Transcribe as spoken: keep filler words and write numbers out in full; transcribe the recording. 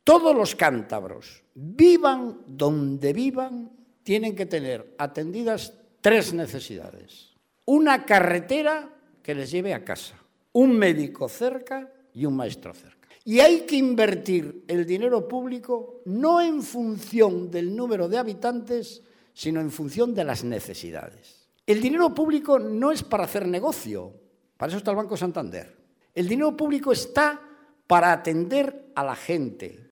Todos los cántabros, vivan donde vivan, tienen que tener atendidas tres necesidades. Una carretera que les lleve a casa, un médico cerca y un maestro cerca. Y hay que invertir el dinero público no en función del número de habitantes, sino en función de las necesidades. El dinero público no es para hacer negocio, para eso está el Banco Santander. El dinero público está para atender a la gente.